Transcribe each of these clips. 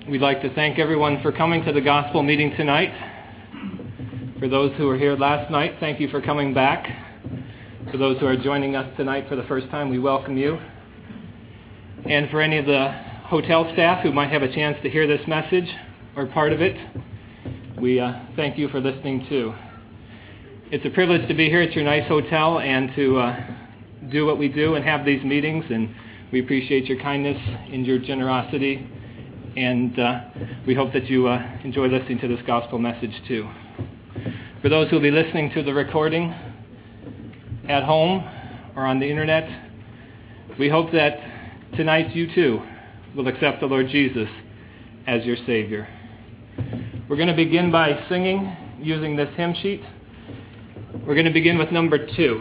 We'd like to thank everyone for coming to the gospel meeting tonight. For those who were here last night, thank you for coming back. For those who are joining us tonight for the first time, we welcome you. And for any of the hotel staff who might have a chance to hear this message or part of it, we thank you for listening too. It's a privilege to be here at your nice hotel and to do what we do and have these meetings, and we appreciate your kindness and your generosity, and we hope that you enjoy listening to this gospel message too. For those who will be listening to the recording at home or on the internet, we hope that tonight you too will accept the Lord Jesus as your Savior. We're going to begin by singing using this hymn sheet. We're going to begin with number 2.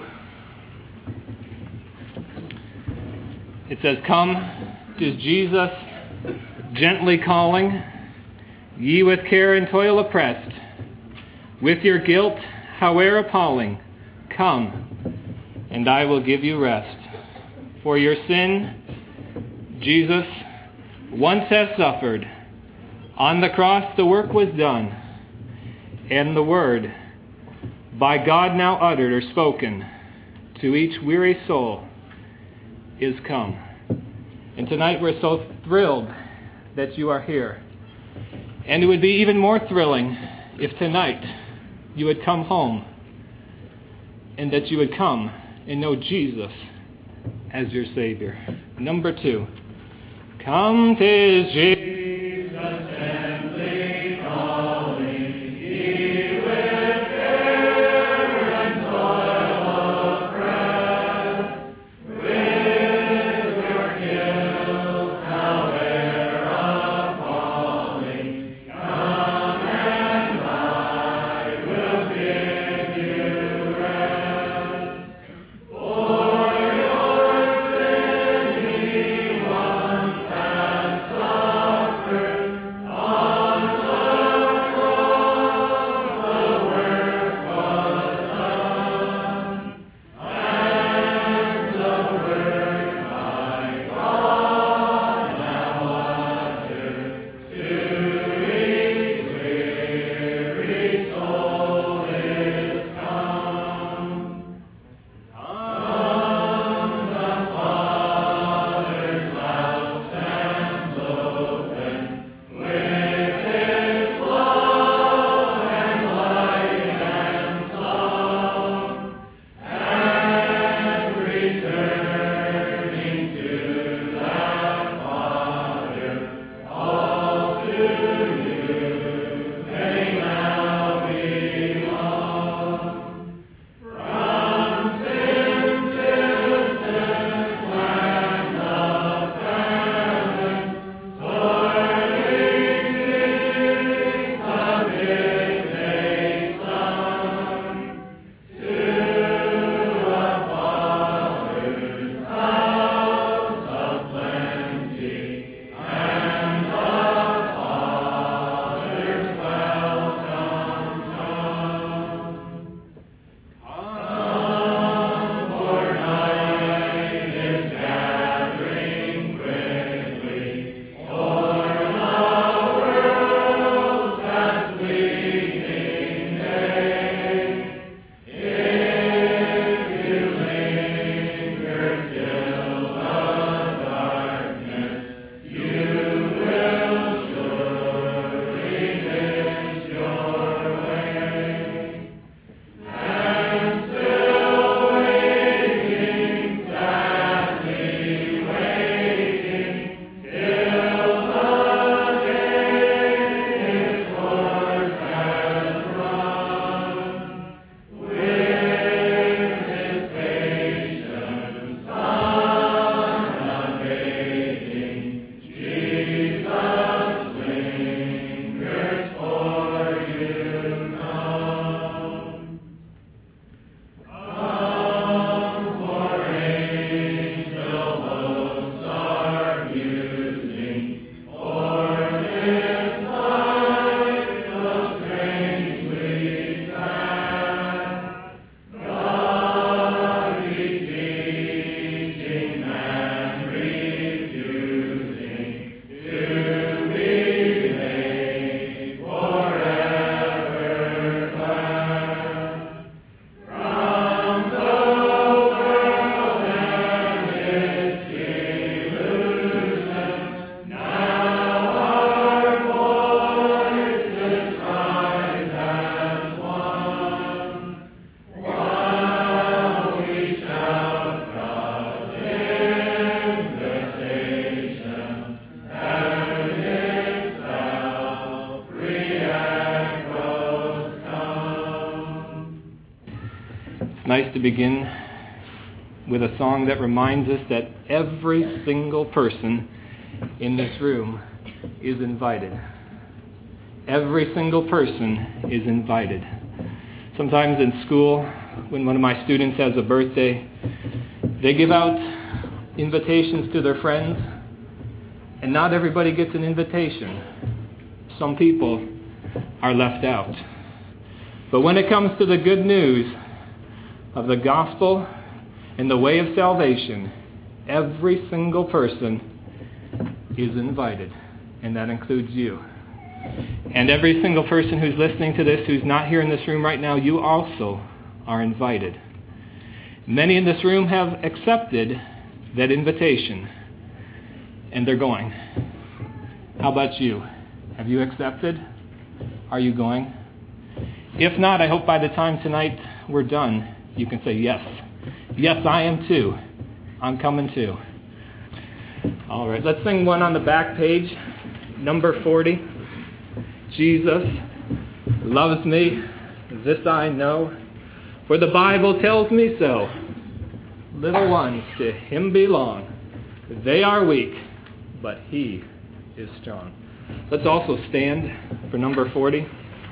It says, "Come, 'tis Jesus gently calling, ye with care and toil oppressed, with your guilt, howe'er appalling, come, and I will give you rest. For your sin, Jesus once has suffered. On the cross the work was done, and the word, by God now uttered or spoken, to each weary soul is come." And tonight we're so thrilled that you are here. And it would be even more thrilling if tonight you would come home and that you would come and know Jesus as your Savior. Number 2. Come, 'tis Jesus gently calling, ye with care and toil oppressed, with your guilt, howe'er appalling, come and I will give you rest. For your sin he once has suffered. On the cross the work was done, and the word by God now uttered, to each weary soul is come. Come, the Father's love stands open, with His love and light and song, and returning to that Father, all to you they now belong. From sin distant land of heaven, toiling seek the midday sun, to a Father's house of plenty and a Father's nice to begin with a song that reminds us that every single person in this room is invited. Every single person is invited. Sometimes in school, when one of my students has a birthday, they give out invitations to their friends, and not everybody gets an invitation. Some people are left out. But when it comes to the good news of the gospel and the way of salvation, every single person is invited, and that includes you. And every single person who's listening to this, who's not here in this room right now, you also are invited. Many in this room have accepted that invitation, and they're going. How about you? Have you accepted? Are you going? If not, I hope by the time tonight we're done, you can say, yes. Yes, I am too. I'm coming too. All right, let's sing one on the back page, number 40. Jesus loves me, this I know, for the Bible tells me so. Little ones to him belong. They are weak, but he is strong. Let's also stand for number 40.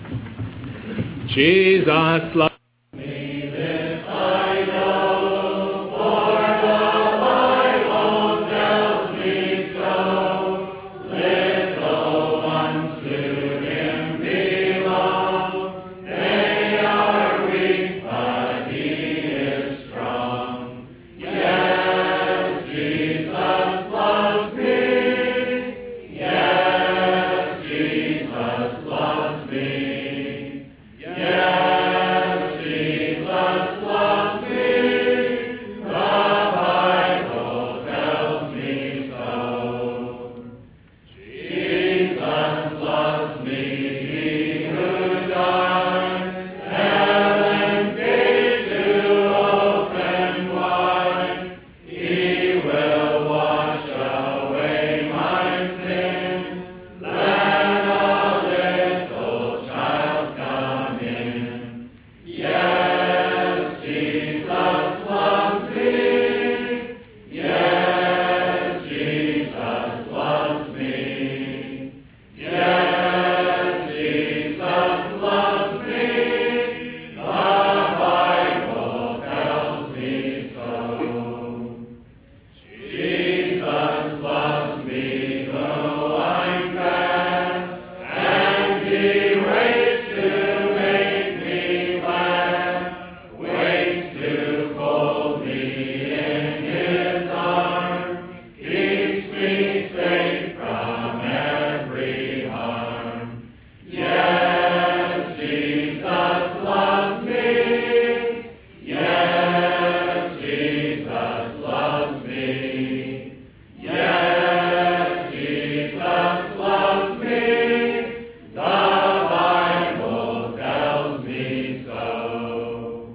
Jesus loves me, this I know, for the Bible tells me so. Little ones to him belong. They are weak, but he is strong. Yes, Jesus loves me. Yes, Jesus loves me. Yes, Jesus loves me. The Bible tells me so. Jesus loves me, he who died, heaven's gate to open wide. He will wash away my sin. Let a little child come in. Yes, Jesus loves me. Yes, Jesus loves me. Yes, Jesus loves me. The Bible tells me so. Jesus loves me though I'm bad, and he waits to make me glad, waits to fold me in his arms, keeps me safe from every harm. Yes, Jesus loves me. Yes, Jesus loves me. Yes, Jesus loves me. The Bible tells me so.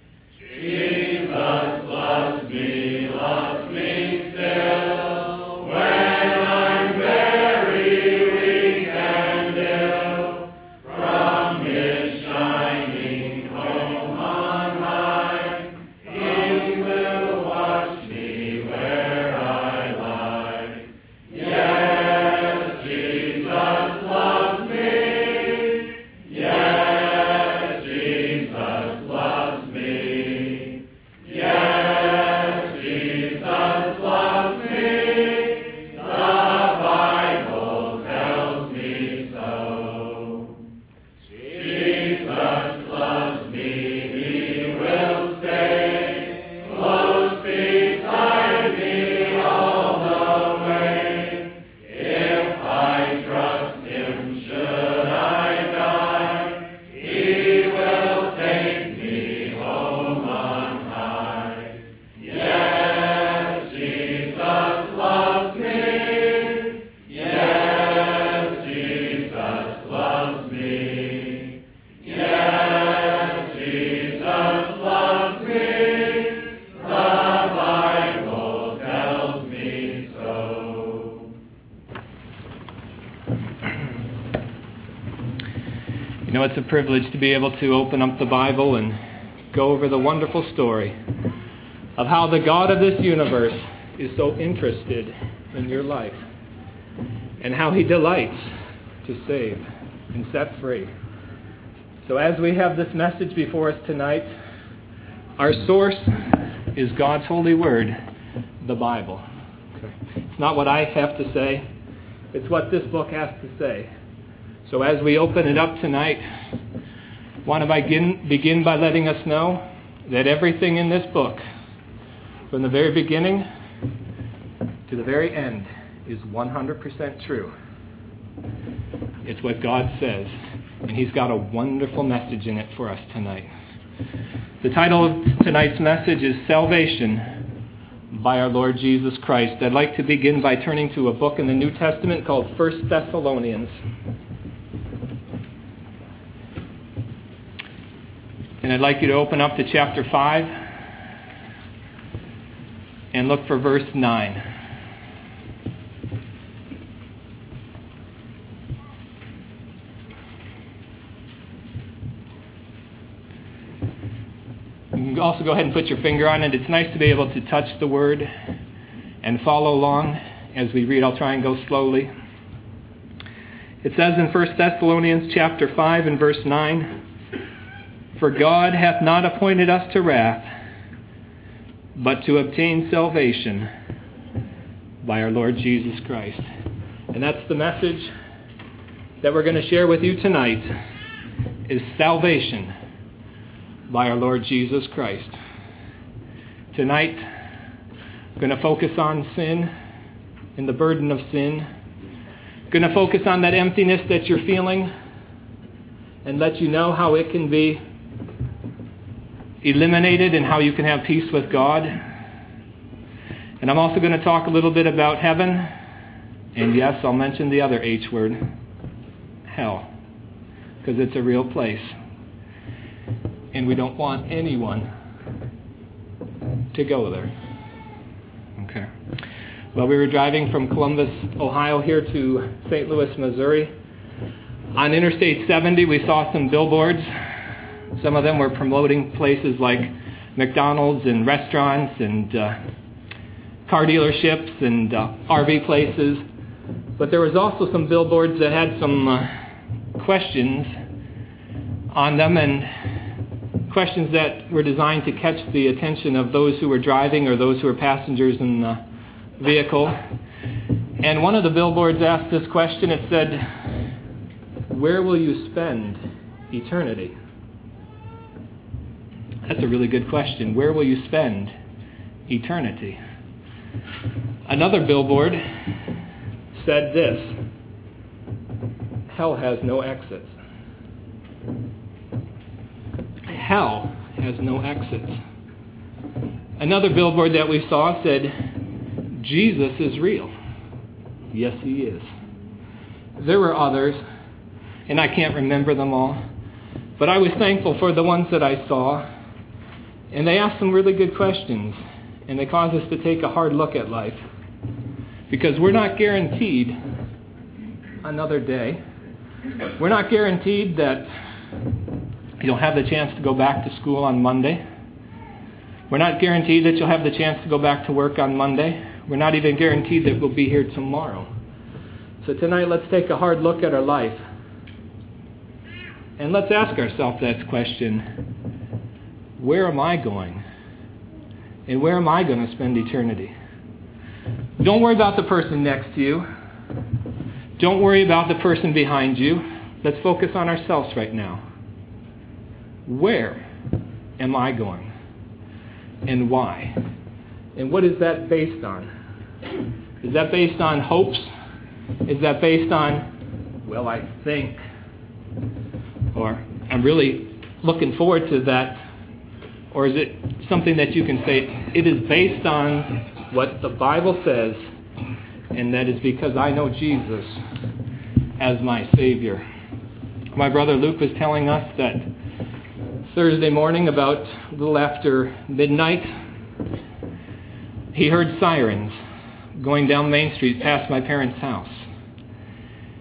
Jesus loves me still, when I'm very weak and ill. From his shining home on high, he will wash me where I lie. Yes, Jesus loves me. Yes, Jesus loves me. Yes, Jesus loves me. The Bible tells me so. Jesus loves me, he will stay close beside me all the way. If I trust him, should I die, he will take me home on high. Yes, Jesus loves me. Yes, Jesus loves me. Yes, Jesus loves me. The Bible tells me so. You know, it's a privilege to be able to open up the Bible and go over the wonderful story of how the God of this universe is so interested in your life and how He delights to save and set free. So as we have this message before us tonight, our source is God's holy word, the Bible. Okay. It's not what I have to say, it's what this book has to say. So as we open it up tonight, I want to begin by letting us know that everything in this book, from the very beginning to the very end, is 100% true. It's what God says, and He's got a wonderful message in it for us tonight. The title of tonight's message is Salvation by our Lord Jesus Christ. I'd like to begin by turning to a book in the New Testament called 1 Thessalonians. And I'd like you to open up to chapter 5 and look for verse 9. You can also go ahead and put your finger on it. It's nice to be able to touch the word and follow along as we read. I'll try and go slowly. It says in 1 Thessalonians chapter 5 and verse 9, "For God hath not appointed us to wrath, but to obtain salvation by our Lord Jesus Christ." And that's the message that we're going to share with you tonight, is salvation by our Lord Jesus Christ. Tonight, I'm going to focus on sin and the burden of sin. I'm going to focus on that emptiness that you're feeling and let you know how it can be eliminated and how you can have peace with God. And I'm also going to talk a little bit about heaven. And yes, I'll mention the other H word, hell, because it's a real place. And we don't want anyone to go there. Okay. Well, we were driving from Columbus, Ohio here to St. Louis, Missouri. On Interstate 70, we saw some billboards. Some of them were promoting places like McDonald's and restaurants and car dealerships and RV places. But there was also some billboards that had some questions on them, and questions that were designed to catch the attention of those who were driving or those who were passengers in the vehicle. And one of the billboards asked this question. It said, "Where will you spend eternity?" That's a really good question. Where will you spend eternity? Another billboard said this: "Hell has no exits." Hell has no exits. Another billboard that we saw said, "Jesus is real." Yes, He is. There were others, and I can't remember them all, but I was thankful for the ones that I saw. And they asked some really good questions, and they caused us to take a hard look at life, because we're not guaranteed another day. We're not guaranteed that you'll have the chance to go back to school on Monday. We're not guaranteed that you'll have the chance to go back to work on Monday. We're not even guaranteed that we'll be here tomorrow. So tonight, let's take a hard look at our life. And let's ask ourselves that question: where am I going? And where am I going to spend eternity? Don't worry about the person next to you. Don't worry about the person behind you. Let's focus on ourselves right now. Where am I going? And why? And what is that based on? Is that based on hopes? Is that based on, well, I think, or I'm really looking forward to that? Or is it something that you can say, it is based on what the Bible says, and that is because I know Jesus as my Savior? My brother Luke was telling us that Thursday morning, about a little after midnight, he heard sirens going down Main Street past my parents' house.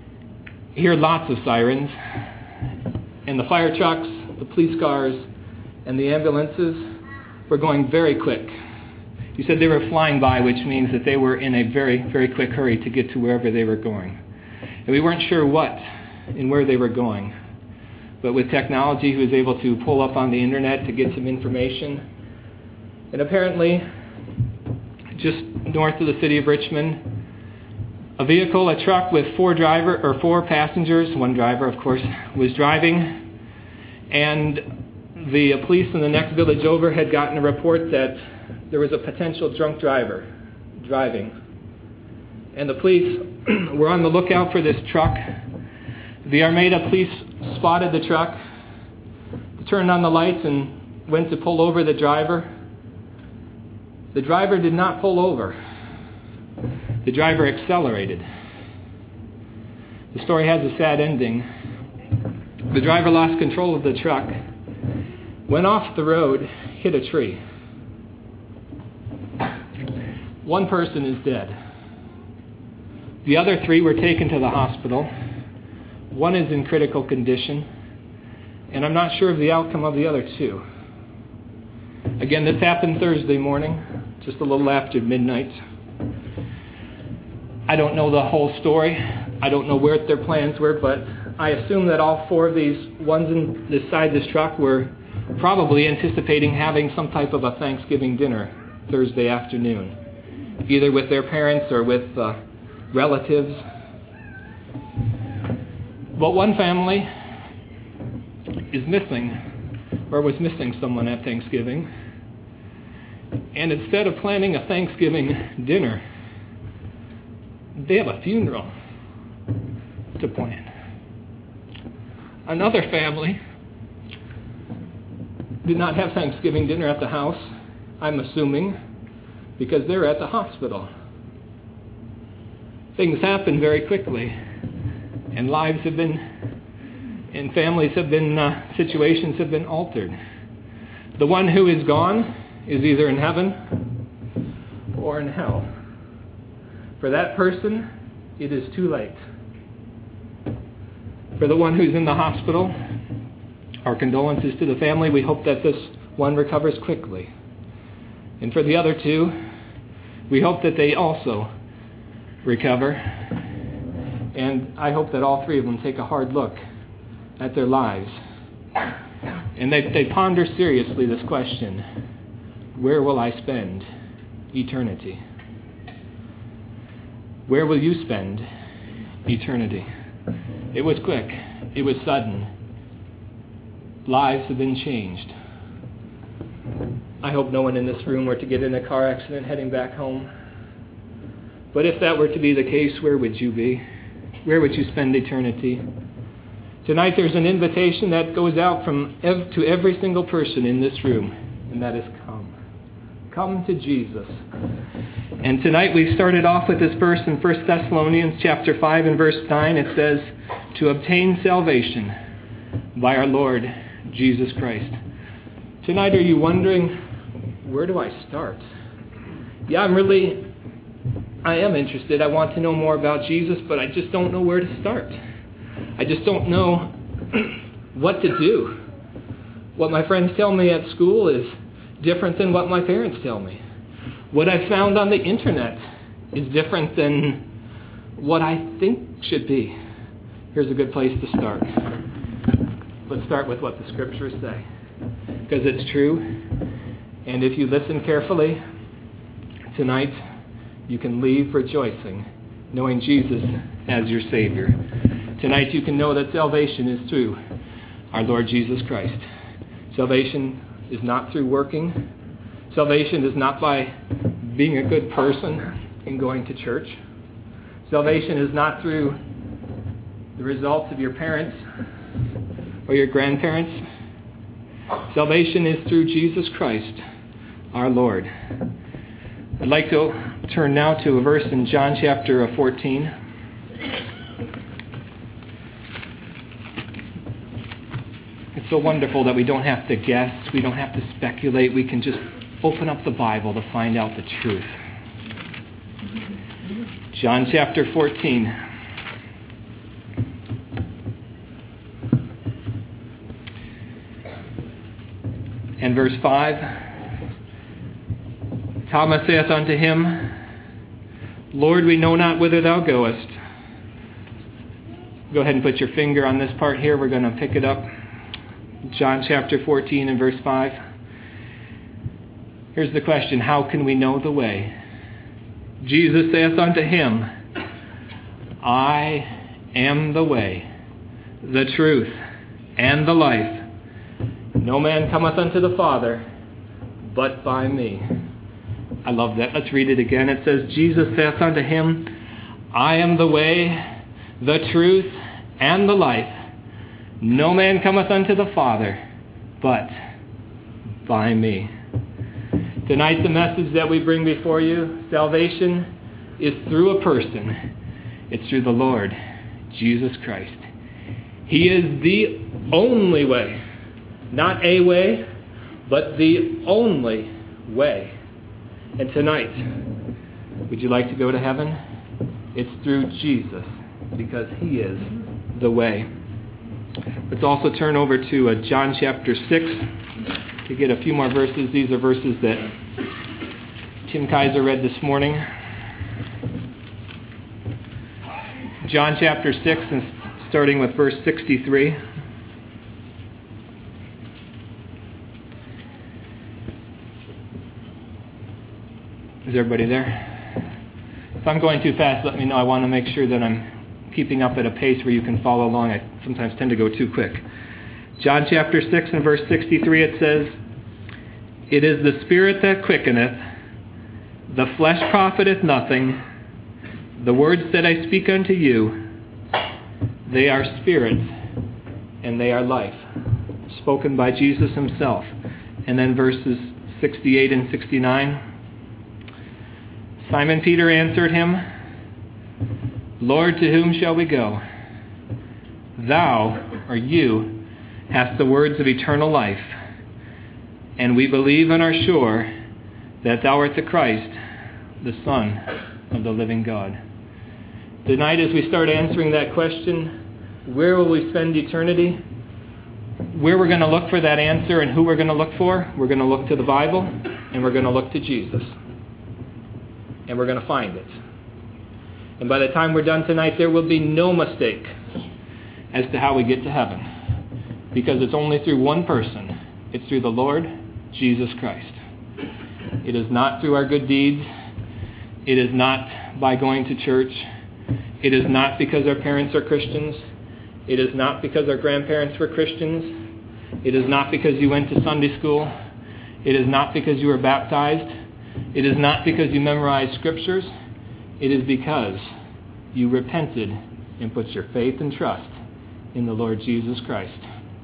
He heard lots of sirens, and the fire trucks, the police cars, and the ambulances were going very quick. He said they were flying by, which means that they were in a very, very quick hurry to get to wherever they were going. And we weren't sure what and where they were going. But with technology, he was able to pull up on the internet to get some information. And apparently, just north of the city of Richmond, a truck with four passengers, one driver, of course, was driving. And the police in the next village over had gotten a report that there was a potential drunk driver driving. And the police were on the lookout for this truck. The Armada police spotted the truck, turned on the lights, and went to pull over the driver. The driver did not pull over. The driver accelerated. The story has a sad ending. The driver lost control of the truck, went off the road, hit a tree. One person is dead. The other three were taken to the hospital. One is in critical condition, and I'm not sure of the outcome of the other two. Again, this happened Thursday morning, just a little after midnight. I don't know the whole story. I don't know where their plans were, but I assume that all four of these ones inside this truck were probably anticipating having some type of a Thanksgiving dinner Thursday afternoon, either with their parents or with relatives. But one family is missing, or was missing someone at Thanksgiving. And instead of planning a Thanksgiving dinner, they have a funeral to plan. Another family did not have Thanksgiving dinner at the house, I'm assuming, because they're at the hospital. Things happen very quickly, and lives have been, and families have been, situations have been altered. The one who is gone is either in heaven or in hell. For that person, it is too late. For the one who's in the hospital, our condolences to the family. We hope that this one recovers quickly. And for the other two, we hope that they also recover. And I hope that all three of them take a hard look at their lives. And they ponder seriously this question: where will I spend eternity? Where will you spend eternity? It was quick. It was sudden. Lives have been changed. I hope no one in this room were to get in a car accident heading back home. But if that were to be the case, where would you be? Where would you spend eternity? Tonight there's an invitation that goes out to every single person in this room, and that is come. Come to Jesus. And tonight we started off with this verse in 1 Thessalonians chapter 5 and verse 9. It says, to obtain salvation by our Lord Jesus Christ. Tonight, are you wondering, where do I start? Yeah, I am interested. I want to know more about Jesus, but I just don't know where to start. I just don't know what to do. What my friends tell me at school is different than what my parents tell me. What I've found on the internet is different than what I think should be. Here's a good place to start. Let's start with what the scriptures say, because it's true. And if you listen carefully tonight, you can leave rejoicing, knowing Jesus as your Savior. Tonight you can know that salvation is through our Lord Jesus Christ. Salvation is not through working. Salvation is not by being a good person and going to church. Salvation is not through the results of your parents or your grandparents. Salvation is through Jesus Christ, our Lord. I'd like to turn now to a verse in John chapter 14. It's so wonderful that we don't have to guess, we don't have to speculate, we can just open up the Bible to find out the truth. John chapter 14. And verse 5, Thomas saith unto him, Lord, we know not whither thou goest. Go ahead and put your finger on this part here. We're going to pick it up. John chapter 14 and verse 5. Here's the question, how can we know the way? Jesus saith unto him, I am the way, the truth, and the life. No man cometh unto the Father but by me. I love that. Let's read it again. It says, Jesus saith unto him, I am the way, the truth, and the life. No man cometh unto the Father but by me. Tonight, the message that we bring before you, salvation, is through a person. It's through the Lord Jesus Christ. He is the only way. Not a way, but the only way. And tonight, would you like to go to heaven? It's through Jesus, because He is the way. Let's also turn over to John chapter 6 to get a few more verses. These are verses that Tim Kaiser read this morning. John chapter 6, and starting with verse 63. Is everybody there? If I'm going too fast, let me know. I want to make sure that I'm keeping up at a pace where you can follow along. I sometimes tend to go too quick. John chapter 6 and verse 63, it says, It is the Spirit that quickeneth, the flesh profiteth nothing. The words that I speak unto you, they are spirit and they are life. Spoken by Jesus Himself. And then verses 68 and 69. Simon Peter answered Him, Lord, to whom shall we go? Thou, or you, hast the words of eternal life, and we believe and are sure that Thou art the Christ, the Son of the living God. Tonight, as we start answering that question, where will we spend eternity? Where we're going to look for that answer and who we're going to look for? We're going to look to the Bible, and we're going to look to Jesus. And we're going to find it. And by the time we're done tonight, there will be no mistake as to how we get to heaven. Because it's only through one person. It's through the Lord Jesus Christ. It is not through our good deeds. It is not by going to church. It is not because our parents are Christians. It is not because our grandparents were Christians. It is not because you went to Sunday school. It is not because you were baptized. It is not because you memorized scriptures. It is because you repented and put your faith and trust in the Lord Jesus Christ.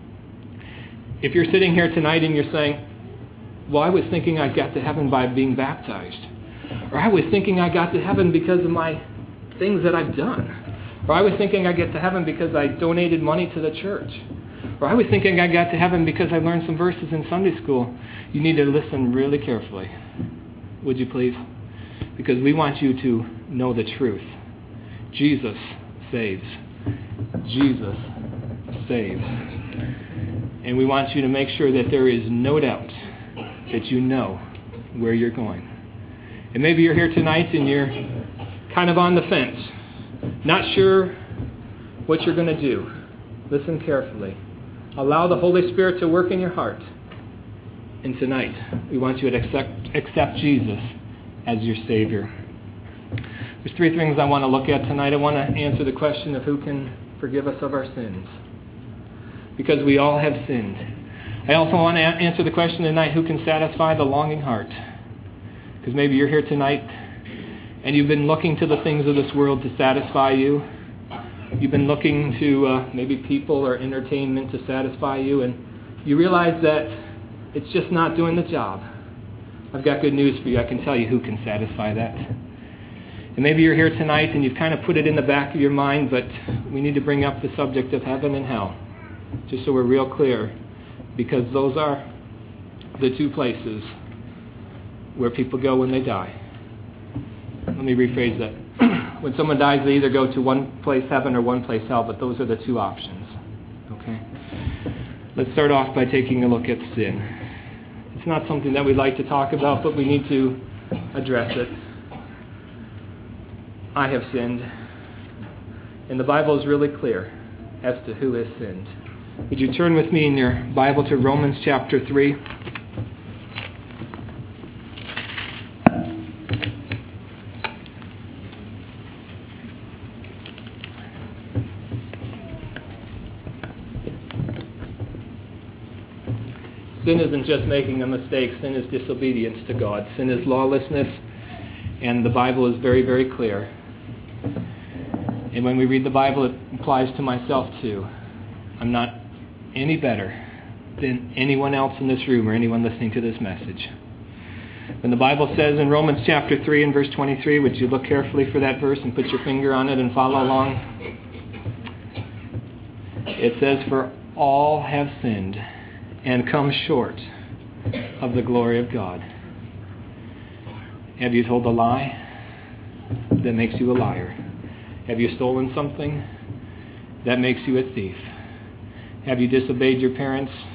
If you're sitting here tonight and you're saying, well, I was thinking I got to heaven by being baptized. Or I was thinking I got to heaven because of my things that I've done. Or I was thinking I get to heaven because I donated money to the church. Or I was thinking I got to heaven because I learned some verses in Sunday school. You need to listen really carefully. Would you please? Because we want you to know the truth. Jesus saves. Jesus saves. And we want you to make sure that there is no doubt that you know where you're going. And maybe you're here tonight and you're kind of on the fence, not sure what you're going to do. Listen carefully. Allow the Holy Spirit to work in your heart. And tonight, we want you to accept Jesus as your Savior. There's three things I want to look at tonight. I want to answer the question of who can forgive us of our sins. Because we all have sinned. I also want to answer the question tonight, who can satisfy the longing heart? Because maybe you're here tonight and you've been looking to the things of this world to satisfy you. You've been looking to maybe people or entertainment to satisfy you, and you realize that it's just not doing the job. I've got good news for you. I can tell you who can satisfy that. And maybe you're here tonight and you've kind of put it in the back of your mind, but we need to bring up the subject of heaven and hell, just so we're real clear, because those are the two places where people go when they die. Let me rephrase that. When someone dies, they either go to one place heaven or one place hell, but those are the two options. Okay? Let's start off by taking a look at sin. It's not something that we like to talk about, but we need to address it. I have sinned. And the Bible is really clear as to who has sinned. Would you turn with me in your Bible to Romans chapter 3? Sin isn't just making a mistake. Sin is disobedience to God. Sin is lawlessness, and the Bible is very, very clear. And when we read the Bible, it applies to myself too. I'm not any better than anyone else in this room or anyone listening to this message. When the Bible says in Romans chapter 3 and verse 23, would you look carefully for that verse and put your finger on it and follow along? It says, "For all have sinned and come short of the glory of God." Have you told a lie? That makes you a liar. Have you stolen something? That makes you a thief. Have you disobeyed your parents?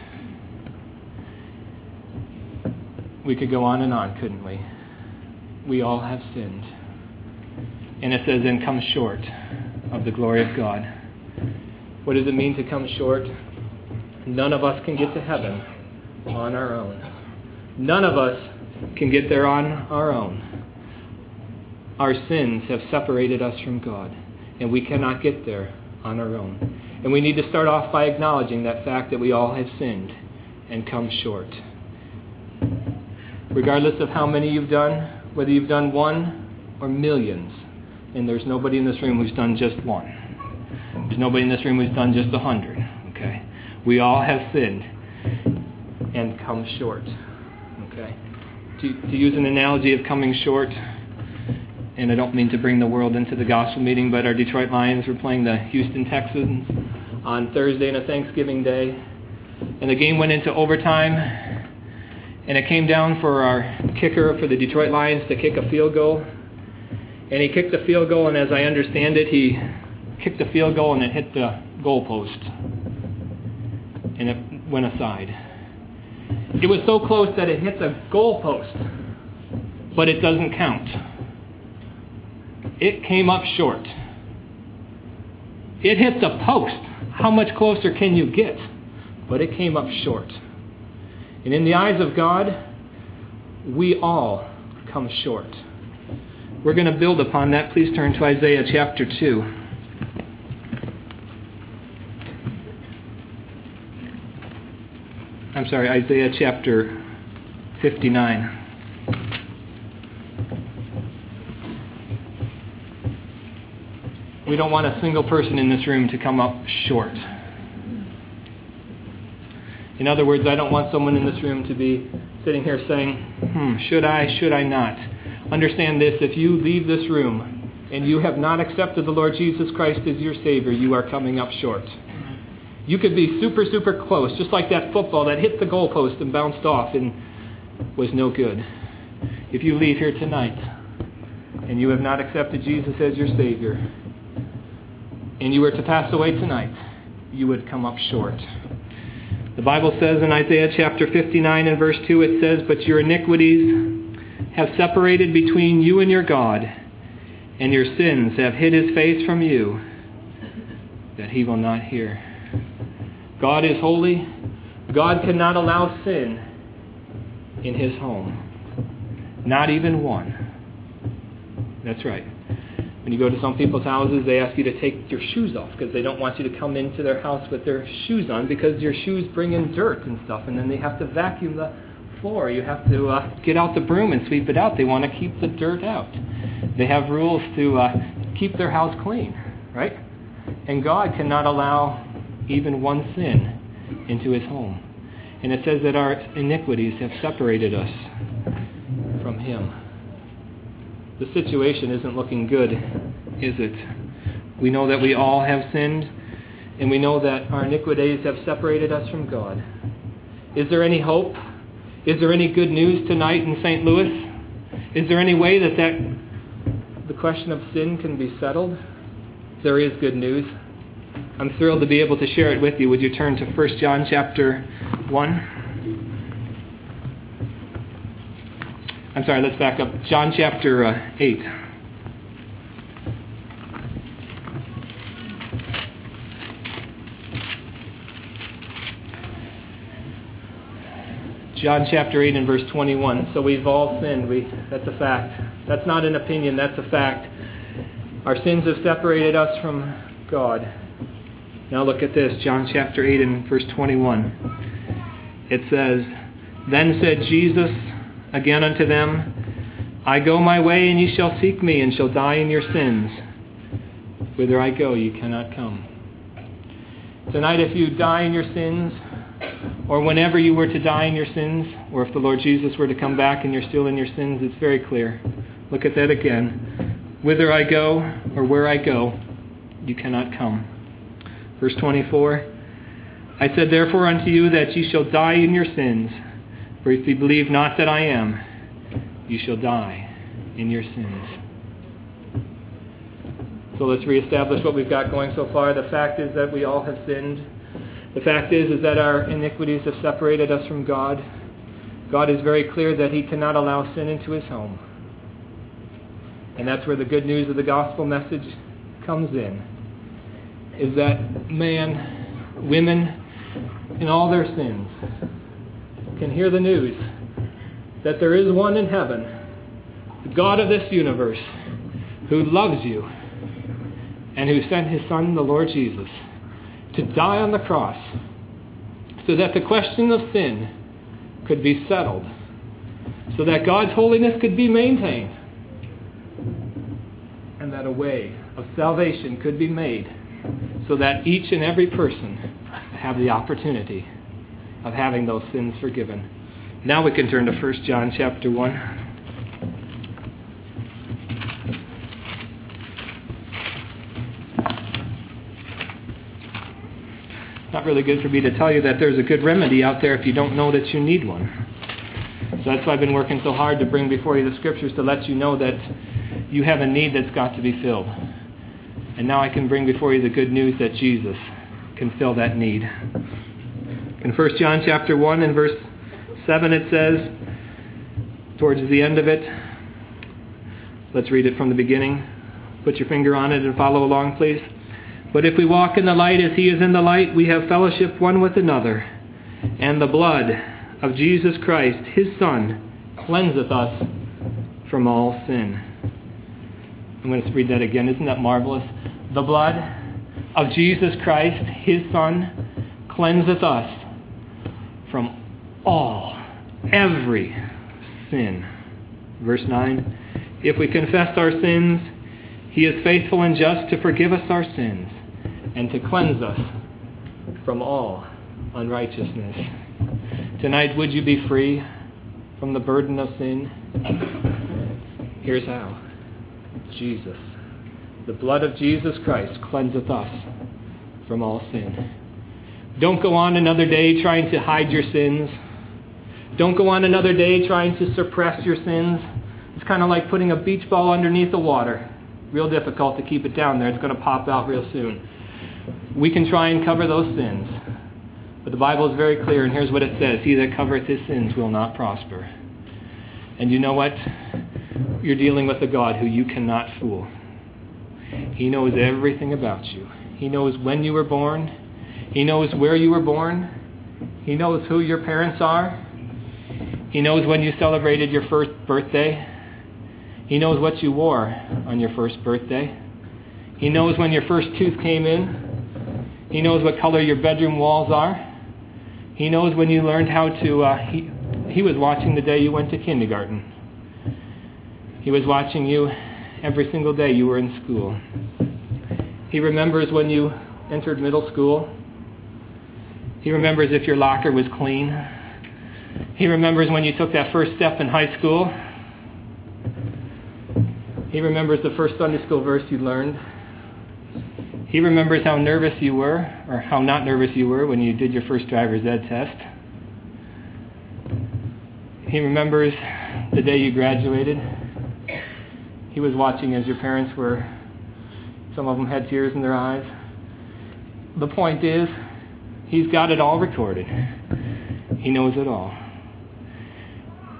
We could go on and on, couldn't we? We all have sinned. And it says, and come short of the glory of God. What does it mean to come short? None of us can get to heaven on our own. None of us can get there on our own. Our sins have separated us from God, and we cannot get there on our own. And we need to start off by acknowledging that fact that we all have sinned and come short. Regardless of how many you've done, whether you've done one or millions, and there's nobody in this room who's done just one. There's nobody in this room who's done just 100. Okay? We all have sinned and come short. Okay? To use an analogy of coming short, and I don't mean to bring the world into the gospel meeting, but our Detroit Lions were playing the Houston Texans on Thursday on a Thanksgiving Day. And the game went into overtime. And it came down for our kicker for the Detroit Lions to kick a field goal. And he kicked the field goal, and as I understand it, he kicked the field goal and it hit the goalpost. And it went aside. It was so close that it hit the goalpost, but it doesn't count. It came up short. It hit the post. How much closer can you get? But it came up short. And in the eyes of God, we all come short. We're going to build upon that. Please turn to Isaiah chapter 2. Isaiah chapter 59. We don't want a single person in this room to come up short. In other words, I don't want someone in this room to be sitting here saying, should I not? Understand this, if you leave this room and you have not accepted the Lord Jesus Christ as your Savior, you are coming up short. You could be super, super close, just like that football that hit the goalpost and bounced off and was no good. If you leave here tonight and you have not accepted Jesus as your Savior, and you were to pass away tonight, you would come up short. The Bible says in Isaiah chapter 59 and verse 2, it says, "But your iniquities have separated between you and your God, and your sins have hid his face from you, that he will not hear." God is holy. God cannot allow sin in his home. Not even one. That's right. When you go to some people's houses, they ask you to take your shoes off because they don't want you to come into their house with their shoes on because your shoes bring in dirt and stuff, and then they have to vacuum the floor. You have to get out the broom and sweep it out. They want to keep the dirt out. They have rules to keep their house clean, right? And God cannot allow even one sin into his home. And it says that our iniquities have separated us from him. The situation isn't looking good, is it? We know that we all have sinned, and we know that our iniquities have separated us from God. Is there any hope? Is there any good news tonight in St. Louis? Is there any way that the question of sin can be settled? There is good news. I'm thrilled to be able to share it with you. Would you turn to 1 John chapter 1? I'm sorry, let's back up. John chapter 8. John chapter 8 and verse 21. So we've all sinned. That's a fact. That's not an opinion, that's a fact. Our sins have separated us from God. Now look at this, John chapter 8 and verse 21. It says, Then said Jesus again unto them, I go my way, and ye shall seek me, and shall die in your sins. Whither I go, ye cannot come. Tonight, if you die in your sins, or whenever you were to die in your sins, or if the Lord Jesus were to come back and you're still in your sins, it's very clear. Look at that again. Whither I go, or where I go, you cannot come. Verse 24, I said therefore unto you that ye shall die in your sins, for if ye believe not that I am, you shall die in your sins. So let's reestablish what we've got going so far. The fact is that we all have sinned. The fact is that our iniquities have separated us from God. God is very clear that He cannot allow sin into His home. And that's where the good news of the gospel message comes in. Is that man, women, in all their sins, can hear the news that there is one in heaven, the God of this universe, who loves you and who sent His Son, the Lord Jesus, to die on the cross so that the question of sin could be settled, so that God's holiness could be maintained, and that a way of salvation could be made so that each and every person have the opportunity of having those sins forgiven. Now we can turn to 1 John chapter 1. Not really good for me to tell you that there's a good remedy out there if you don't know that you need one. So that's why I've been working so hard to bring before you the scriptures to let you know that you have a need that's got to be filled. And now I can bring before you the good news that Jesus can fill that need. In 1 John chapter 1 and verse 7 it says, towards the end of it, let's read it from the beginning. Put your finger on it and follow along, please. But if we walk in the light as He is in the light, we have fellowship one with another. And the blood of Jesus Christ, His Son, cleanseth us from all sin. I'm going to read that again. Isn't that marvelous? The blood of Jesus Christ, His Son, cleanseth us from every sin. Verse 9, if we confess our sins, He is faithful and just to forgive us our sins and to cleanse us from all unrighteousness. Tonight, would you be free from the burden of sin? Here's how. Jesus. The blood of Jesus Christ cleanseth us from all sin. Don't go on another day trying to hide your sins. Don't go on another day trying to suppress your sins. It's kind of like putting a beach ball underneath the water. Real difficult to keep it down there. It's going to pop out real soon. We can try and cover those sins. But the Bible is very clear, and here's what it says. He that covereth his sins will not prosper. And you know what? You're dealing with a God who you cannot fool. He knows everything about you. He knows when you were born. He knows where you were born. He knows who your parents are. He knows when you celebrated your first birthday. He knows what you wore on your first birthday. He knows when your first tooth came in. He knows what color your bedroom walls are. He knows when you learned how to... He was watching the day you went to kindergarten. He was watching you every single day you were in school. He remembers when you entered middle school. He remembers if your locker was clean. He remembers when you took that first step in high school. He remembers the first Sunday school verse you learned. He remembers how nervous you were, or how not nervous you were when you did your first driver's ed test. He remembers the day you graduated. He was watching as your parents were, some of them had tears in their eyes. The point is, He's got it all recorded. He knows it all.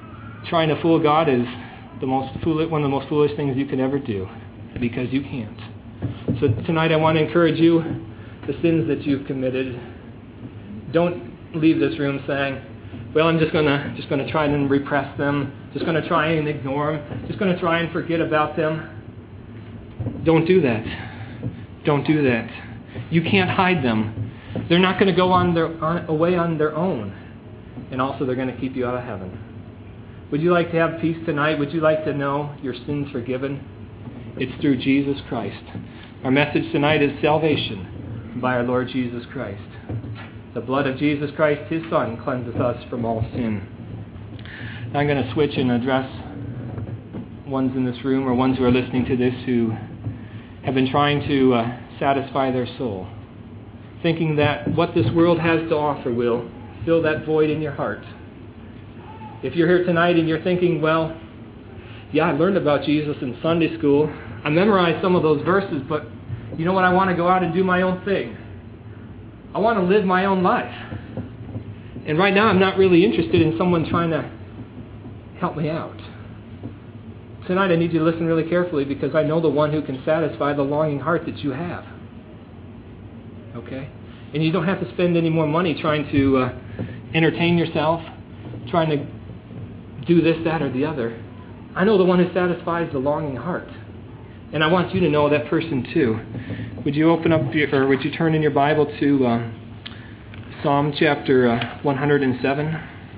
trying to fool God is one of the most foolish things you can ever do, because you can't. So tonight I want to encourage you, the sins that you've committed, don't leave this room saying, well, I'm just gonna try and repress them, just gonna try and ignore them, just gonna try and forget about them. Don't do that. Don't do that. You can't hide them. They're not going to go away on their own. And also they're going to keep you out of heaven. Would you like to have peace tonight? Would you like to know your sins forgiven? It's through Jesus Christ. Our message tonight is salvation by our Lord Jesus Christ. The blood of Jesus Christ, His Son, cleanses us from all sin. Now I'm going to switch and address ones in this room or ones who are listening to this who have been trying to satisfy their soul, thinking that what this world has to offer will fill that void in your heart. If you're here tonight and you're thinking, well, yeah, I learned about Jesus in Sunday school, I memorized some of those verses, but you know what? I want to go out and do my own thing. I want to live my own life. And right now I'm not really interested in someone trying to help me out. Tonight I need you to listen really carefully, because I know the one who can satisfy the longing heart that you have. Okay? And you don't have to spend any more money trying to entertain yourself, trying to do this, that, or the other. I know the one who satisfies the longing heart. And I want you to know that person too. Would you would you turn in your Bible to Psalm chapter 107?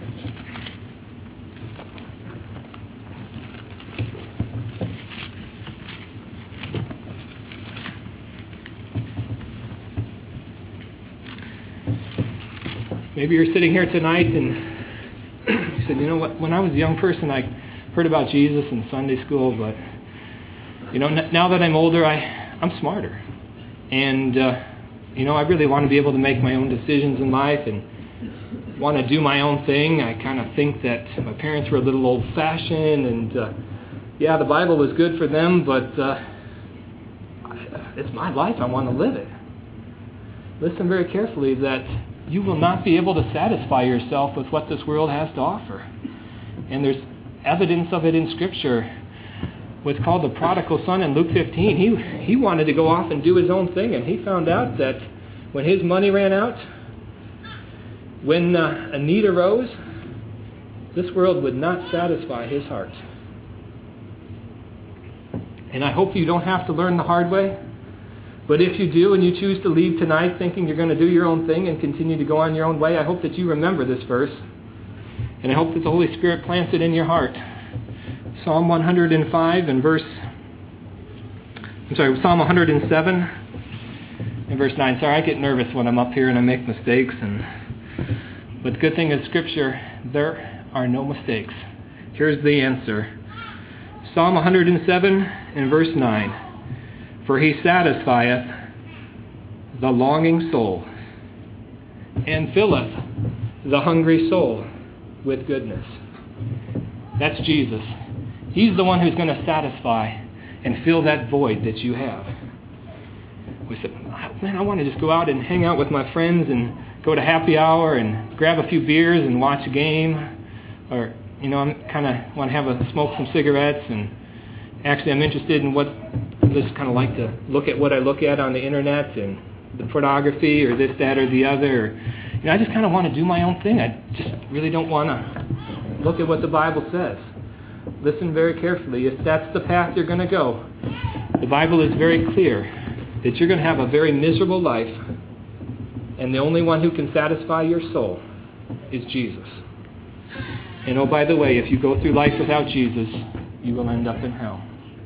Maybe you're sitting here tonight and you said, you know what, when I was a young person I heard about Jesus in Sunday school, but you know, now that I'm older, I'm smarter. And you know, I really want to be able to make my own decisions in life and want to do my own thing. I kind of think that my parents were a little old-fashioned, and yeah, the Bible was good for them, but it's my life. I want to live it. Listen very carefully, that you will not be able to satisfy yourself with what this world has to offer. And there's evidence of it in Scripture. What's called the prodigal son in Luke 15, he wanted to go off and do his own thing, and he found out that when his money ran out, when a need arose, this world would not satisfy his heart. And I hope you don't have to learn the hard way. But if you do, and you choose to leave tonight thinking you're going to do your own thing and continue to go on your own way, I hope that you remember this verse. And I hope that the Holy Spirit plants it in your heart. Psalm 107 and verse 9. Sorry, I get nervous when I'm up here and I make mistakes. But the good thing is Scripture, there are no mistakes. Here's the answer. Psalm 107 and verse 9. For He satisfieth the longing soul, and filleth the hungry soul with goodness. That's Jesus. He's the one who's going to satisfy and fill that void that you have. We said, man, I want to just go out and hang out with my friends and go to happy hour and grab a few beers and watch a game. Or, you know, I kind of want to smoke some cigarettes. And actually, I'm interested in what I just kind of like to look at what I look at on the internet and the pornography or this, that, or the other. You know, I just kind of want to do my own thing. I just really don't want to look at what the Bible says. Listen very carefully. If that's the path you're going to go, the Bible is very clear that you're going to have a very miserable life, and the only one who can satisfy your soul is Jesus. And oh, by the way, if you go through life without Jesus, you will end up in hell.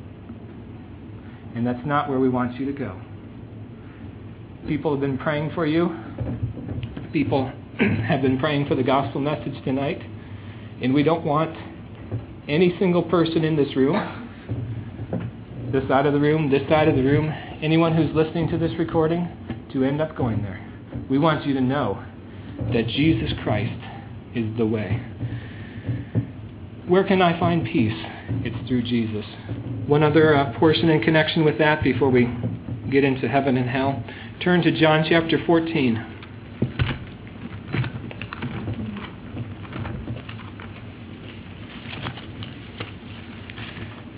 And that's not where we want you to go. People have been praying for you. People have been praying for the gospel message tonight. And we don't want any single person in this room, this side of the room, this side of the room, anyone who's listening to this recording, to end up going there. We want you to know that Jesus Christ is the way. Where can I find peace? It's through Jesus. One other portion in connection with that before we get into heaven and hell. Turn to John chapter 14.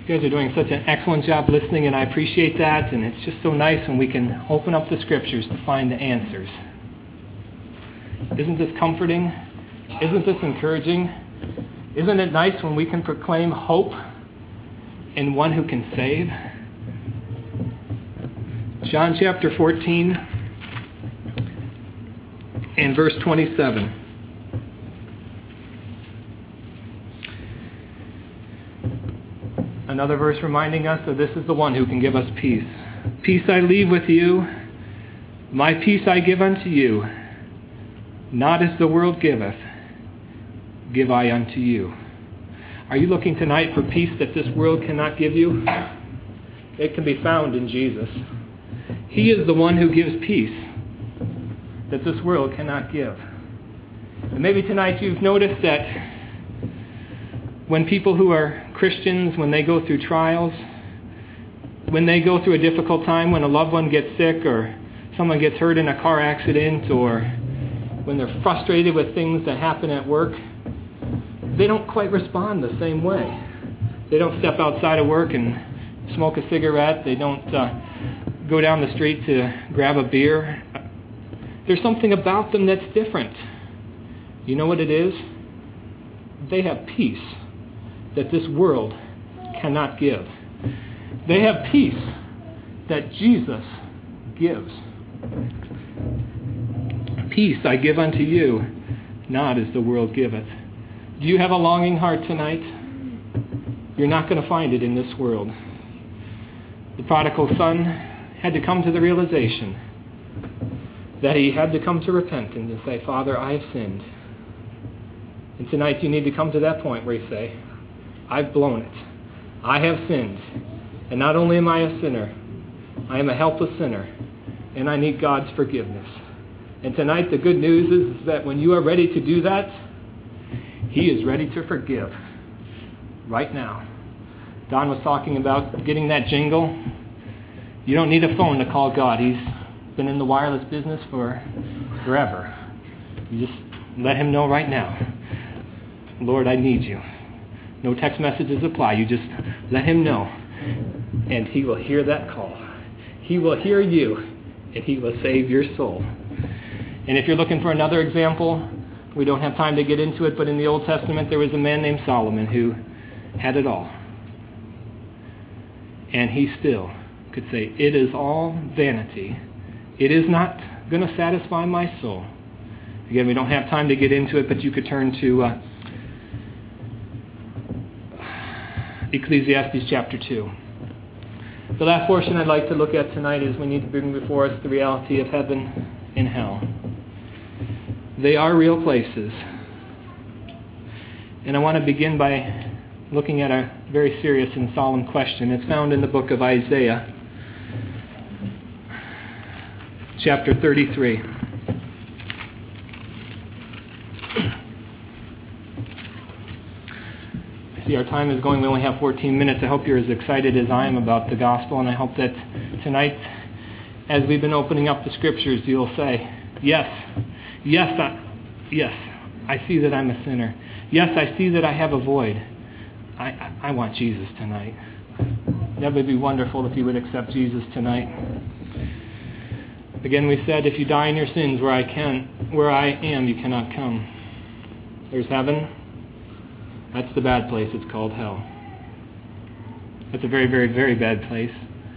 You guys are doing such an excellent job listening, and I appreciate that. And it's just so nice when we can open up the Scriptures to find the answers. Isn't this comforting? Isn't this encouraging? Isn't it nice when we can proclaim hope in one who can save? John chapter 14 and verse 27. Another verse reminding us that this is the one who can give us peace. Peace I leave with you, my peace I give unto you. Not as the world giveth, give I unto you. Are you looking tonight for peace that this world cannot give you? It can be found in Jesus. He is the one who gives peace that this world cannot give. And maybe tonight you've noticed that when people who are Christians, when they go through trials, when they go through a difficult time, when a loved one gets sick or someone gets hurt in a car accident, or when they're frustrated with things that happen at work, they don't quite respond the same way. They don't step outside of work and smoke a cigarette. They don't go down the street to grab a beer. There's something about them that's different. You know what it is? They have peace that this world cannot give. They have peace that Jesus gives. Peace I give unto you, not as the world giveth. Do you have a longing heart tonight? You're not going to find it in this world. The prodigal son had to come to the realization that he had to come to repentance and say, Father, I have sinned. And tonight you need to come to that point where you say, I've blown it. I have sinned. And not only am I a sinner, I am a helpless sinner. And I need God's forgiveness. And tonight the good news is that when you are ready to do that, He is ready to forgive. Right now. Don was talking about getting that jingle. You don't need a phone to call God. He's been in the wireless business for forever. You just let Him know right now. Lord, I need you. No text messages apply. You just let Him know. And He will hear that call. He will hear you. And He will save your soul. And if you're looking for another example, we don't have time to get into it, but in the Old Testament there was a man named Solomon who had it all. And he still could say, it is all vanity. It is not going to satisfy my soul. Again, we don't have time to get into it, but you could turn to Ecclesiastes chapter 2. The last portion I'd like to look at tonight is we need to bring before us the reality of heaven and hell. They are real places. And I want to begin by looking at a very serious and solemn question. It's found in the book of Isaiah, chapter 33. I see our time is going. We only have 14 minutes. I hope you're as excited as I am about the gospel, and I hope that tonight, as we've been opening up the Scriptures, you'll say, yes, I see that I'm a sinner. Yes, I see that I have a void. I want Jesus tonight. That would be wonderful if you would accept Jesus tonight. Again, we said, if you die in your sins where I am, you cannot come. There's heaven. That's the bad place. It's called hell. That's a very, very, very bad place.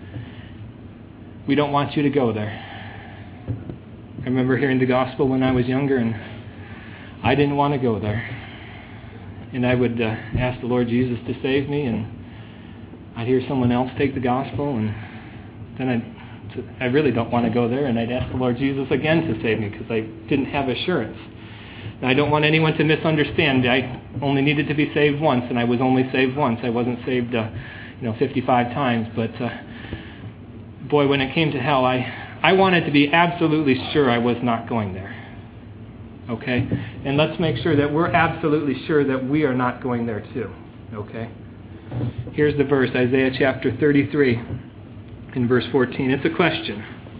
We don't want you to go there. I remember hearing the gospel when I was younger, and I didn't want to go there. And I would ask the Lord Jesus to save me, and I'd hear someone else take the gospel, and then I really don't want to go there, and I'd ask the Lord Jesus again to save me because I didn't have assurance. And I don't want anyone to misunderstand. I only needed to be saved once, and I was only saved once. I wasn't saved 55 times, but boy, when it came to hell, I wanted to be absolutely sure I was not going there. Okay? And let's make sure that we're absolutely sure that we are not going there too. Okay? Here's the verse, Isaiah chapter 33, in verse 14. It's a question.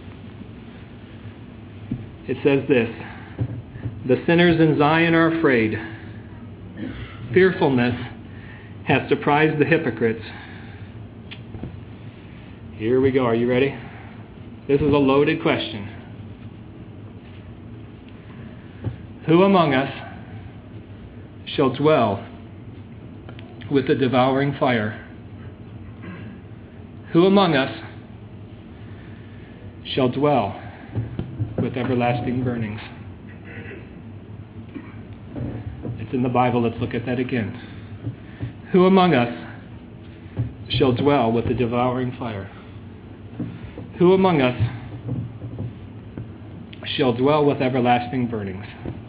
It says this, the sinners in Zion are afraid. Fearfulness has surprised the hypocrites. Here we go. Are you ready? This is a loaded question. Who among us shall dwell with the devouring fire? Who among us shall dwell with everlasting burnings? It's in the Bible. Let's look at that again. Who among us shall dwell with the devouring fire? Who among us shall dwell with everlasting burnings?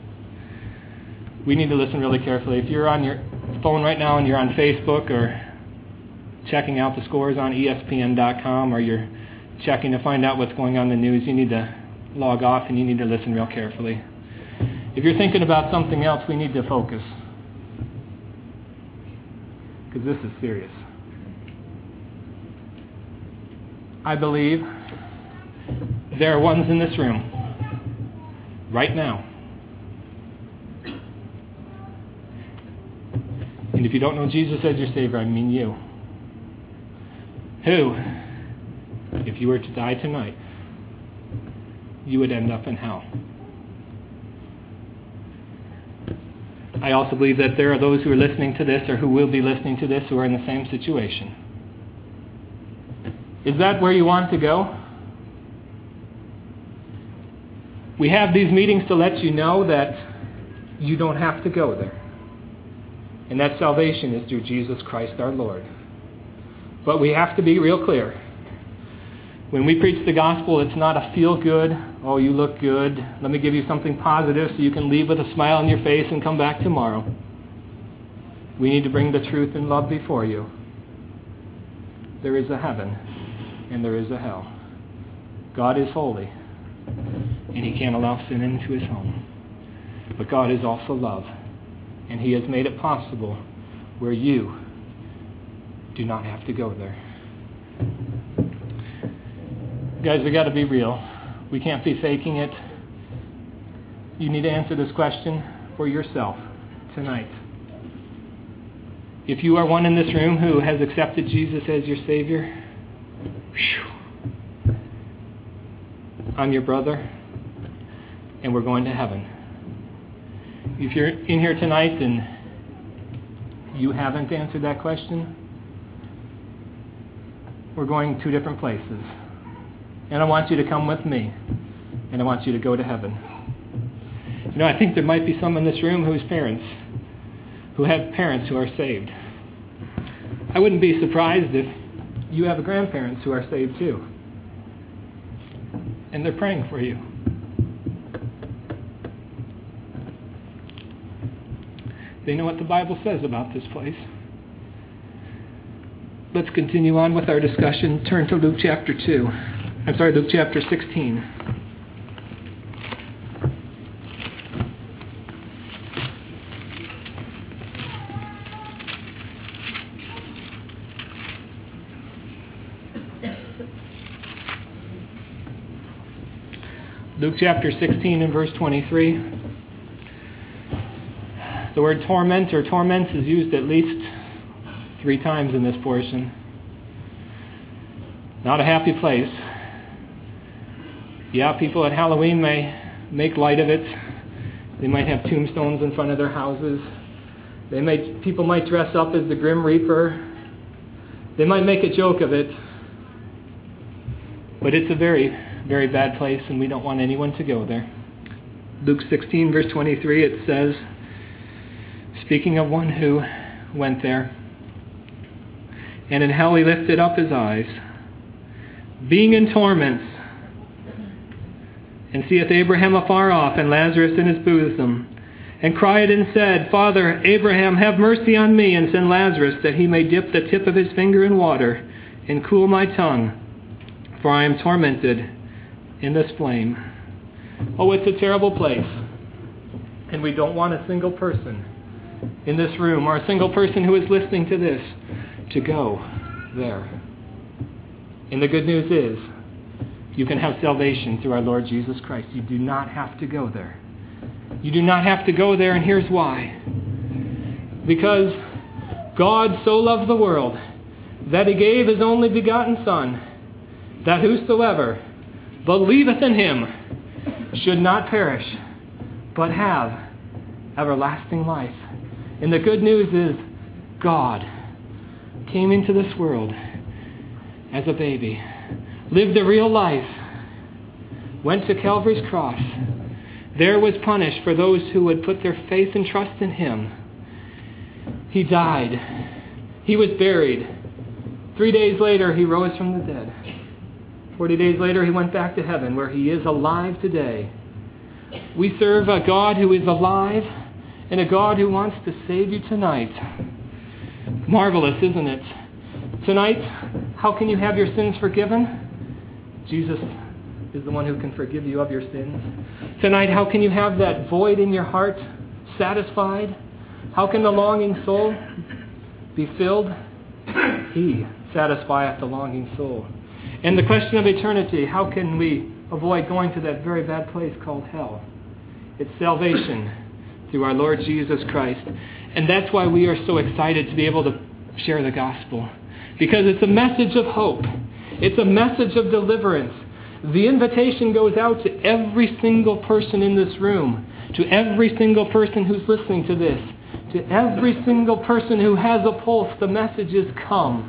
We need to listen really carefully. If you're on your phone right now and you're on Facebook or checking out the scores on ESPN.com, or you're checking to find out what's going on in the news, you need to log off and you need to listen real carefully. If you're thinking about something else, we need to focus, because this is serious. I believe there are ones in this room right now. And if you don't know Jesus as your Savior, I mean you, who, if you were to die tonight, you would end up in hell. I also believe that there are those who are listening to this or who will be listening to this who are in the same situation. Is that where you want to go? We have these meetings to let you know that you don't have to go there, and that salvation is through Jesus Christ our Lord. But we have to be real clear. When we preach the gospel, it's not a feel-good, oh, you look good, let me give you something positive so you can leave with a smile on your face and come back tomorrow. We need to bring the truth and love before you. There is a heaven and there is a hell. God is holy, and He can't allow sin into His home. But God is also love, and He has made it possible where you do not have to go there. Guys, we got to be real. We can't be faking it. You need to answer this question for yourself tonight. If you are one in this room who has accepted Jesus as your Savior, I'm your brother, and we're going to heaven. If you're in here tonight and you haven't answered that question, we're going two different places. And I want you to come with me, and I want you to go to heaven. You know, I think there might be some in this room who have parents who are saved. I wouldn't be surprised if you have grandparents who are saved too. And they're praying for you. They know what the Bible says about this place. Let's continue on with our discussion. Turn to Luke chapter 16. Luke chapter 16 and verse 23. The word torment or torments is used at least 3 times in this portion. Not a happy place. Yeah, people at Halloween may make light of it. They might have tombstones in front of their houses. People might dress up as the Grim Reaper. They might make a joke of it. But it's a very, very bad place, and we don't want anyone to go there. Luke 16, verse 23, it says, speaking of one who went there, and in hell he lifted up his eyes, being in torments, and seeth Abraham afar off, and Lazarus in his bosom, and cried and said, Father Abraham, have mercy on me, and send Lazarus, that he may dip the tip of his finger in water, and cool my tongue, for I am tormented in this flame. Oh, it's a terrible place. And we don't want a single person in this room, or a single person who is listening to this, to go there. And the good news is, you can have salvation through our Lord Jesus Christ. You do not have to go there. You do not have to go there, and here's why. Because God so loved the world that He gave His only begotten Son, that whosoever believeth in him should not perish, but have everlasting life. And the good news is God came into this world as a baby, lived a real life, went to Calvary's cross, there was punished for those who would put their faith and trust in him. He died. He was buried. 3 days later, he rose from the dead. 40 days later, he went back to heaven, where he is alive today. We serve a God who is alive and a God who wants to save you tonight. Marvelous, isn't it? Tonight, how can you have your sins forgiven? Jesus is the one who can forgive you of your sins. Tonight, how can you have that void in your heart satisfied? How can the longing soul be filled? He satisfieth the longing soul. And the question of eternity, how can we avoid going to that very bad place called hell? It's salvation through our Lord Jesus Christ. And that's why we are so excited to be able to share the gospel. Because it's a message of hope. It's a message of deliverance. The invitation goes out to every single person in this room, to every single person who's listening to this, to every single person who has a pulse. The message is, come.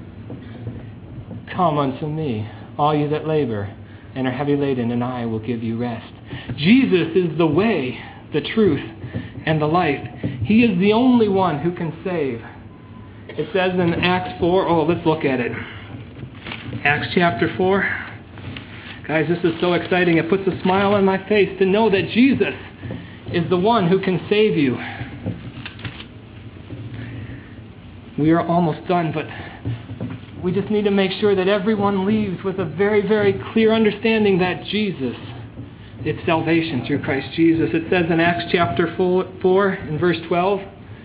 Come unto me, all you that labor and are heavy laden, and I will give you rest. Jesus is the way, the truth, and the life. He is the only one who can save. It says in Acts 4, let's look at it. Acts chapter 4. Guys, this is so exciting. It puts a smile on my face to know that Jesus is the one who can save you. We are almost done, but we just need to make sure that everyone leaves with a very, very clear understanding that Jesus, it's salvation through Christ Jesus. It says in Acts chapter 4 in verse 12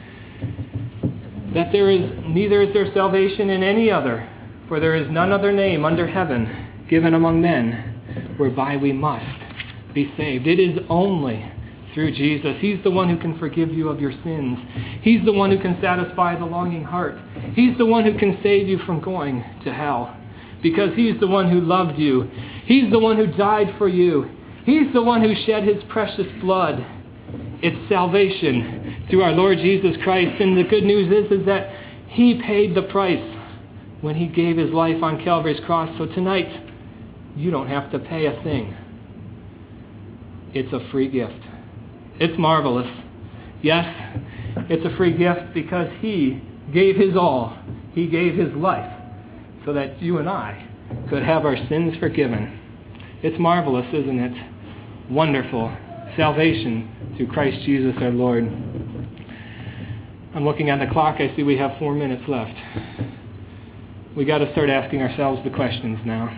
that neither is there salvation in any other, for there is none other name under heaven given among men whereby we must be saved. It is only through Jesus. He's the one who can forgive you of your sins. He's the one who can satisfy the longing heart. He's the one who can save you from going to hell, because He's the one who loved you. He's the one who died for you. He's the one who shed His precious blood. It's salvation through our Lord Jesus Christ. And the good news is that He paid the price when He gave His life on Calvary's cross. So tonight, you don't have to pay a thing. It's a free gift. It's marvelous. Yes, it's a free gift because He gave His all. He gave His life so that you and I could have our sins forgiven. It's marvelous, isn't it? Wonderful. Salvation through Christ Jesus our Lord. I'm looking at the clock. I see we have 4 minutes left. We got to start asking ourselves the questions now.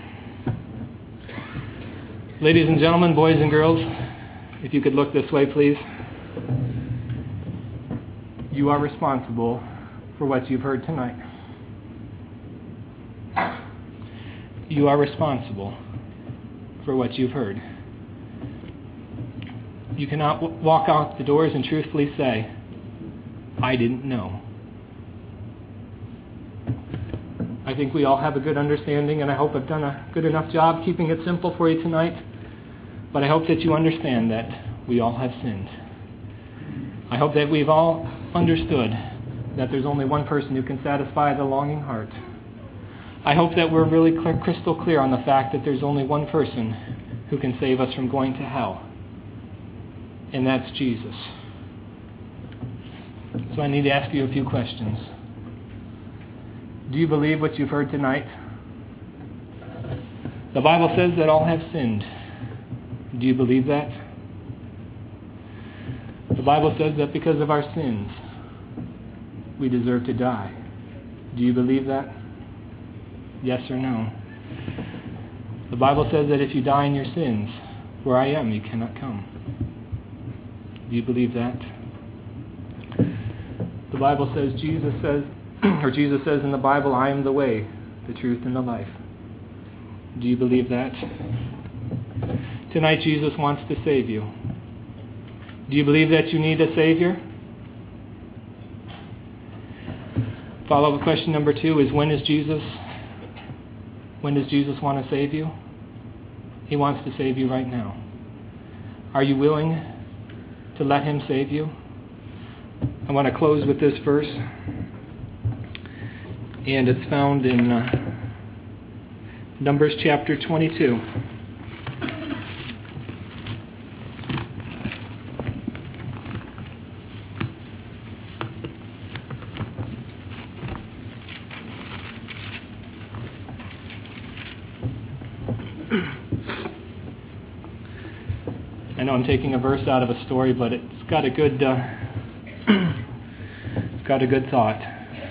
Ladies and gentlemen, boys and girls, if you could look this way, please. You are responsible for what you've heard tonight. You are responsible for what you've heard. You cannot walk out the doors and truthfully say, I didn't know. I think we all have a good understanding, and I hope I've done a good enough job keeping it simple for you tonight. But I hope that you understand that we all have sinned. I hope that we've all understood that there's only one person who can satisfy the longing heart. I hope that we're really crystal clear on the fact that there's only one person who can save us from going to hell. And that's Jesus. So I need to ask you a few questions. Do you believe what you've heard tonight? The Bible says that all have sinned. Do you believe that? The Bible says that because of our sins, we deserve to die. Do you believe that? Yes or no? The Bible says that if you die in your sins, where I am, you cannot come. Do you believe that? The Bible says, Jesus says in the Bible, I am the way, the truth, and the life. Do you believe that? Tonight, Jesus wants to save you. Do you believe that you need a Savior? Follow-up question number 2 is, when is Jesus When does Jesus want to save you? He wants to save you right now. Are you willing to let him save you? I want to close with this verse. And it's found in Numbers chapter 22. I know I'm taking a verse out of a story, but it's got a good it's got a good thought.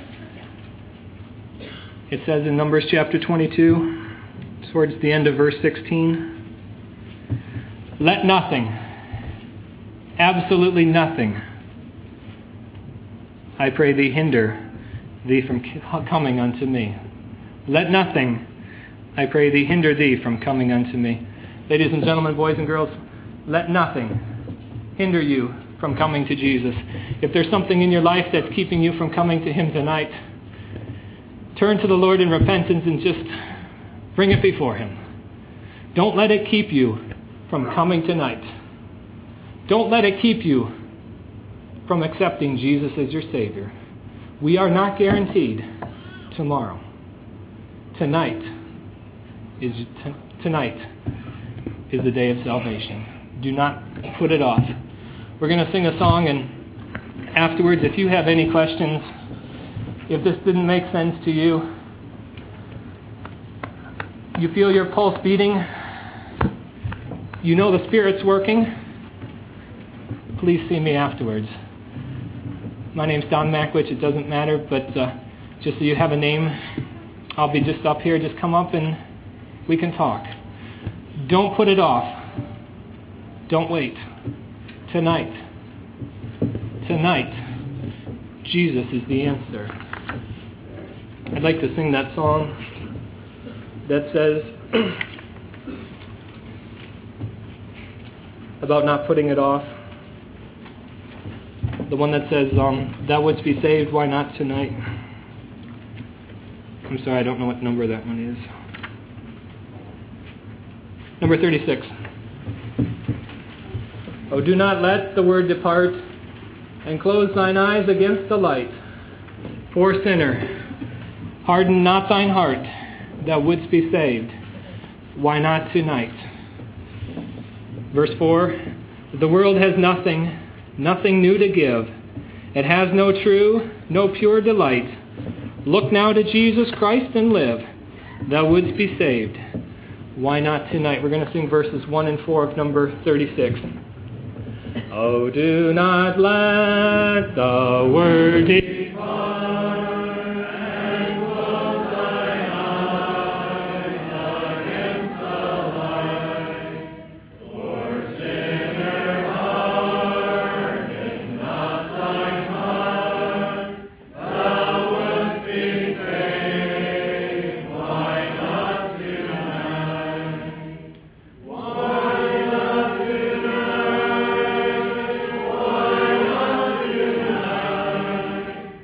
It says in Numbers chapter 22, towards the end of verse 16, let nothing, absolutely nothing, I pray thee, hinder thee from coming unto me. Let nothing, I pray thee, hinder thee from coming unto me. Ladies and gentlemen, boys and girls, let nothing hinder you from coming to Jesus. If there's something in your life that's keeping you from coming to him tonight, turn to the Lord in repentance and just bring it before him. Don't let it keep you from coming tonight. Don't let it keep you from accepting Jesus as your Savior. We are not guaranteed tomorrow. Tonight is the day of salvation. Do not put it off. We're going to sing a song, and afterwards, if you have any questions, if this didn't make sense to you, you feel your pulse beating, you know the Spirit's working, please see me afterwards. My name's Don Mackwich. It doesn't matter, but just so you have a name, I'll be just up here. Just come up and we can talk. Don't put it off. Don't wait. Tonight, Jesus is the answer. I'd like to sing that song that says about not putting it off. The one that says, thou wouldst be saved, why not tonight? I'm sorry, I don't know what number that one is. Number 36. Oh, do not let the word depart, and close thine eyes against the light. Poor sinner, harden not thine heart, thou wouldst be saved. Why not tonight? Verse 4, the world has nothing new to give. It has no true, no pure delight. Look now to Jesus Christ and live. Thou wouldst be saved. Why not tonight? We're going to sing verses 1 and 4 of number 36. Oh, do not let the word depart, and close thine eyes against the light. For sinner, harden not thine heart, thou wouldst be saved. Why not tonight? Why not tonight?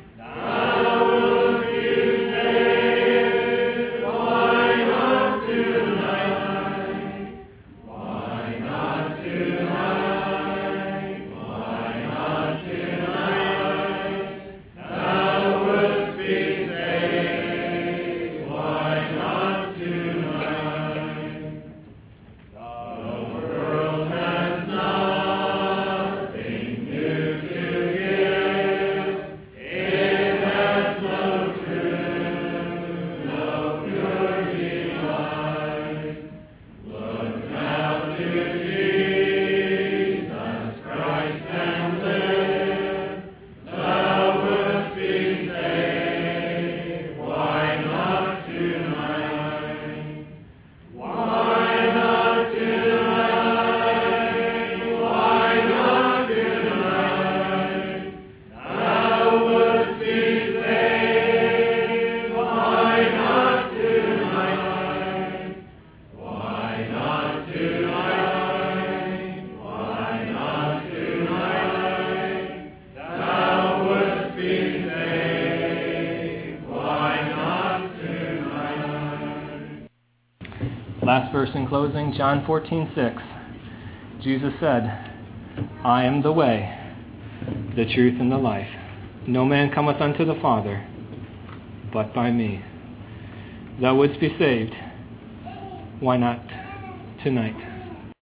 Last verse in closing, John 14:6. Jesus said, I am the way, the truth, and the life. No man cometh unto the Father but by me. Thou wouldst be saved. Why not tonight?